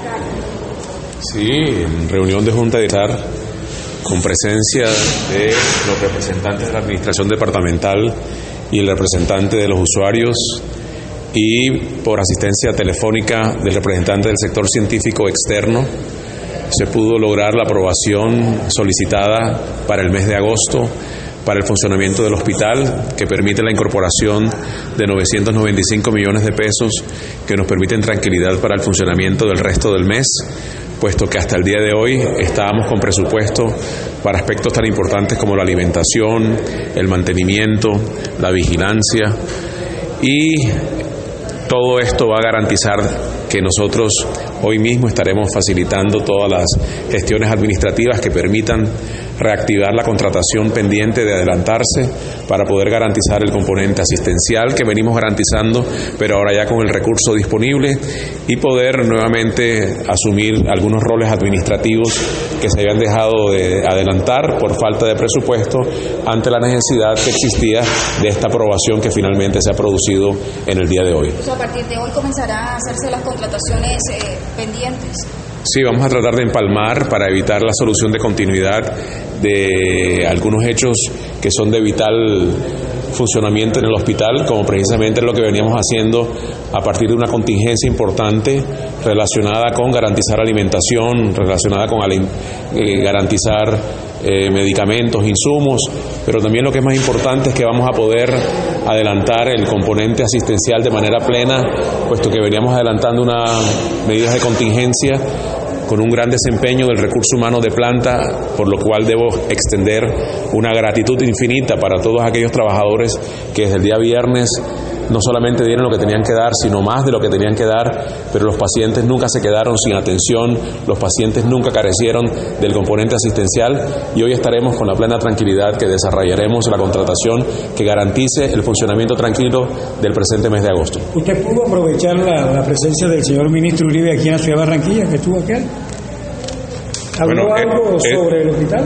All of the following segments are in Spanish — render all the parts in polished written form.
Sí, en reunión de Junta Directiva con presencia de los representantes de la Administración Departamental y el representante de los usuarios y por asistencia telefónica del representante del sector científico externo, se pudo lograr la aprobación solicitada para el mes de agosto para el funcionamiento del hospital, que permite la incorporación de 995 millones de pesos que nos permiten tranquilidad para el funcionamiento del resto del mes, puesto que hasta el día de hoy estábamos con presupuesto para aspectos tan importantes como la alimentación, el mantenimiento, la vigilancia, y todo esto va a garantizar que nosotros hoy mismo estaremos facilitando todas las gestiones administrativas que permitan reactivar la contratación pendiente de adelantarse para poder garantizar el componente asistencial que venimos garantizando, pero ahora ya con el recurso disponible, y poder nuevamente asumir algunos roles administrativos que se habían dejado de adelantar por falta de presupuesto ante la necesidad que existía de esta aprobación que finalmente se ha producido en el día de hoy. O sea, a partir de hoy comenzarán a hacerse las contrataciones pendientes. Sí, vamos a tratar de empalmar para evitar la solución de continuidad de algunos hechos que son de vital funcionamiento en el hospital, como precisamente lo que veníamos haciendo a partir de una contingencia importante relacionada con garantizar alimentación, relacionada con garantizar medicamentos, insumos, pero también lo que es más importante es que vamos a poder adelantar el componente asistencial de manera plena, puesto que veníamos adelantando unas medidas de contingencia con un gran desempeño del recurso humano de planta, por lo cual debo extender una gratitud infinita para todos aquellos trabajadores que desde el día viernes no solamente dieron lo que tenían que dar, sino más de lo que tenían que dar, pero los pacientes nunca se quedaron sin atención, los pacientes nunca carecieron del componente asistencial, y hoy estaremos con la plena tranquilidad que desarrollaremos la contratación que garantice el funcionamiento tranquilo del presente mes de agosto. ¿Usted pudo aprovechar la presencia del señor ministro Uribe aquí en la ciudad de Barranquilla, que estuvo aquí? ¿Habló algo sobre el hospital?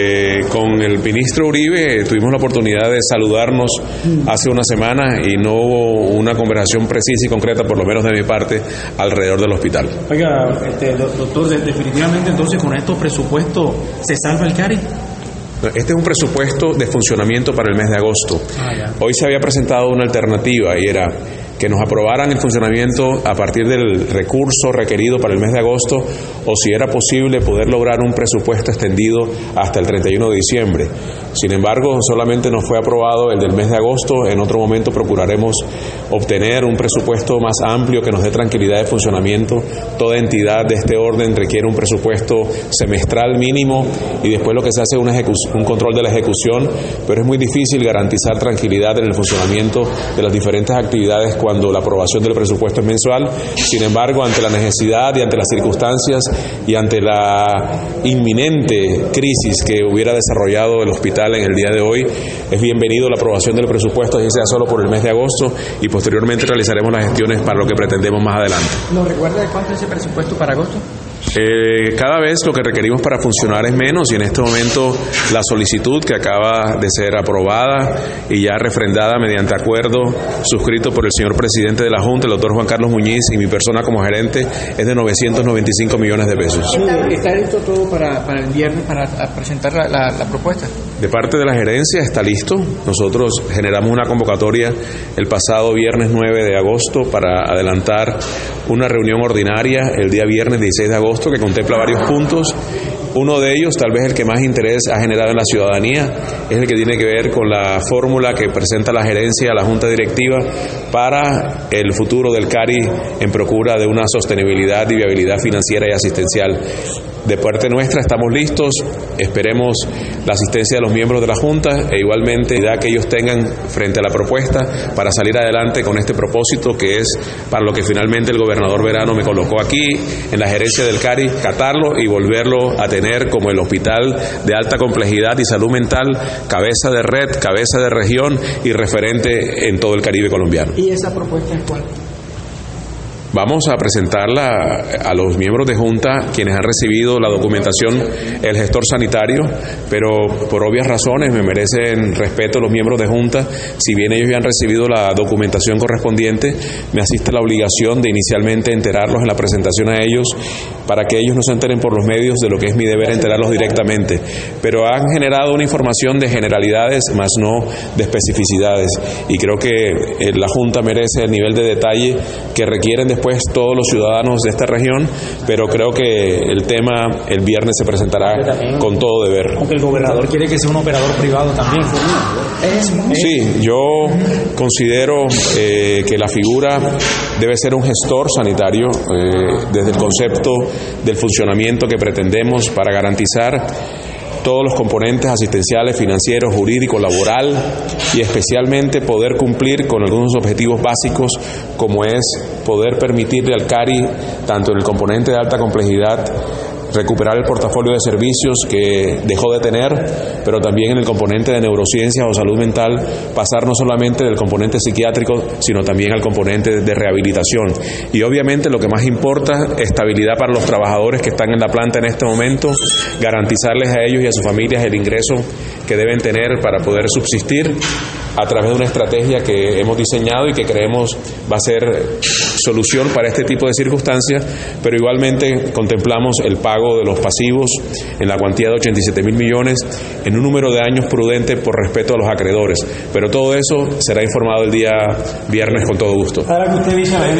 Con el ministro Uribe tuvimos la oportunidad de saludarnos hace una semana y no hubo una conversación precisa y concreta, por lo menos de mi parte, alrededor del hospital. Oiga, doctor, definitivamente entonces con estos presupuestos se salva el CARI. Este es un presupuesto de funcionamiento para el mes de agosto. Hoy se había presentado una alternativa y era que nos aprobaran el funcionamiento a partir del recurso requerido para el mes de agosto, o si era posible poder lograr un presupuesto extendido hasta el 31 de diciembre. Sin embargo, solamente nos fue aprobado el del mes de agosto. En otro momento procuraremos obtener un presupuesto más amplio que nos dé tranquilidad de funcionamiento. Toda entidad de este orden requiere un presupuesto semestral mínimo y después lo que se hace es un control de la ejecución, pero es muy difícil garantizar tranquilidad en el funcionamiento de las diferentes actividades cuando la aprobación del presupuesto es mensual. Sin embargo, ante la necesidad y ante las circunstancias y ante la inminente crisis que hubiera desarrollado el hospital en el día de hoy, es bienvenido la aprobación del presupuesto, así sea solo por el mes de agosto, y posteriormente realizaremos las gestiones para lo que pretendemos más adelante. ¿Nos recuerda de cuánto es ese presupuesto para agosto? Cada vez lo que requerimos para funcionar es menos, y en este momento la solicitud que acaba de ser aprobada y ya refrendada mediante acuerdo suscrito por el señor presidente de la Junta, el doctor Juan Carlos Muñiz, y mi persona como gerente, es de 995 millones de pesos. ¿Está listo todo para el viernes para presentar la propuesta? De parte de la gerencia está listo. Nosotros generamos una convocatoria el pasado viernes 9 de agosto para adelantar una reunión ordinaria el día viernes 16 de agosto que contempla varios puntos. Uno de ellos, tal vez el que más interés ha generado en la ciudadanía, es el que tiene que ver con la fórmula que presenta la gerencia a la Junta Directiva para el futuro del CARI en procura de una sostenibilidad y viabilidad financiera y asistencial. De parte nuestra estamos listos, esperemos la asistencia de los miembros de la Junta e igualmente la idea que ellos tengan frente a la propuesta para salir adelante con este propósito, que es para lo que finalmente el gobernador Verano me colocó aquí en la gerencia del CARI, catarlo y volverlo a tener como el hospital de alta complejidad y salud mental, cabeza de red, cabeza de región y referente en todo el Caribe colombiano. ¿Y esa propuesta es cuál? Vamos a presentarla a los miembros de Junta, quienes han recibido la documentación, el gestor sanitario, pero por obvias razones me merecen respeto los miembros de Junta. Si bien ellos ya han recibido la documentación correspondiente, me asiste la obligación de inicialmente enterarlos en la presentación a ellos, para que ellos no se enteren por los medios de lo que es mi deber enterarlos directamente. Pero han generado una información de generalidades, más no de especificidades, y creo que la Junta merece el nivel de detalle que requieren después todos los ciudadanos de esta región, pero creo que el tema el viernes se presentará con todo deber. Aunque el gobernador quiere que sea un operador privado también. Sí, yo considero que la figura debe ser un gestor sanitario desde el concepto del funcionamiento que pretendemos para garantizar todos los componentes asistenciales, financieros, jurídicos, laboral y especialmente poder cumplir con algunos objetivos básicos, como es poder permitirle al CARI, tanto en el componente de alta complejidad, recuperar el portafolio de servicios que dejó de tener, pero también en el componente de neurociencias o salud mental, pasar no solamente del componente psiquiátrico, sino también al componente de rehabilitación. Y obviamente lo que más importa, estabilidad para los trabajadores que están en la planta en este momento, garantizarles a ellos y a sus familias el ingreso que deben tener para poder subsistir a través de una estrategia que hemos diseñado y que creemos va a ser solución para este tipo de circunstancias, pero igualmente contemplamos el pago de los pasivos en la cuantía de 87.000 millones en un número de años prudente por respeto a los acreedores, pero todo eso será informado el día viernes con todo gusto. Ahora que usted dice